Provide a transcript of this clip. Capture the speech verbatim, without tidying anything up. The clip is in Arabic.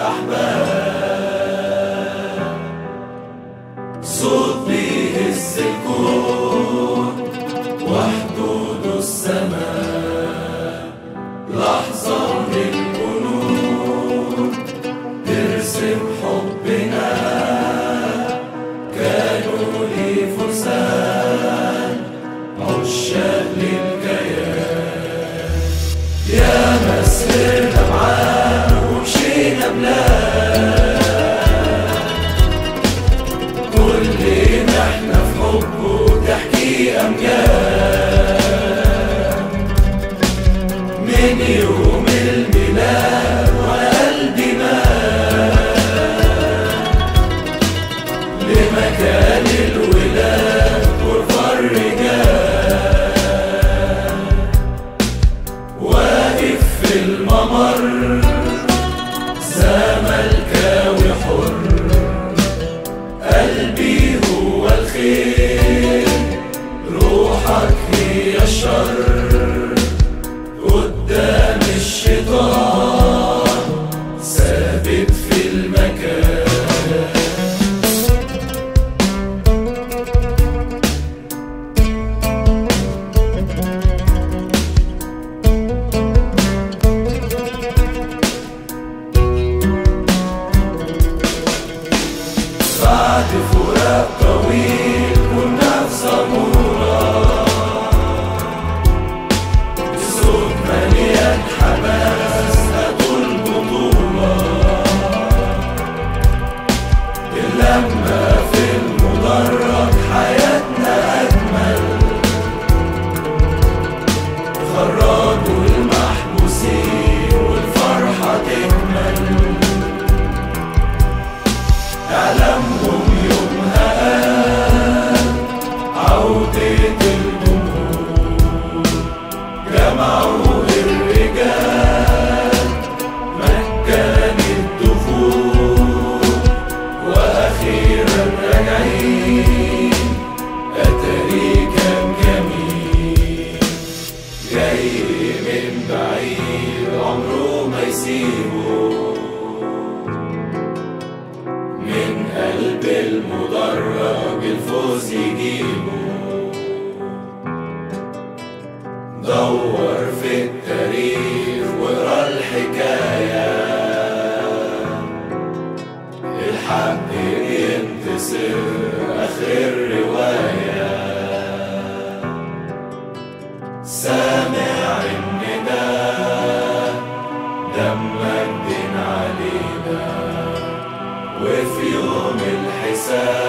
الأحباب، صوت بيهز الكون وحدود السماء، لحظة من الجنون ترسم حبنا، كانوا لي فرسان عشاق للكيان، يا مسيرنا معاه ومشينا بلاد، كل احنا في حبه تحكي أمجاد، من يوم الميلاد وأنا قلبي مات لمكان الولاد غرفة الرجال، واقف في الممر زملكاوي حر، قلبي هو الخير روحك هي الشر، قدام الشيطان ثابت في المكان. بعد فراق طويل كنا في صمورة، صوت مليان حماس هاتوا البطولة، اللمة في المدرج حياتنا أجمل، خرجوا المحبوسين والفرحة تكمل، إعلامهم يومها قال عودة الجمهور، جمعوا الرجال مكان الدخول، وأخيرا راجعين أتاري كان جميل، جاي من بعيد عمره ما يسيبه، من قلب المدرج الفوز يجيبه، دور في التاريخ واقرا الحكاية، الحق ينتصر آخر الرواية، سامع النداء دمك دين علينا، وفي يوم الحساب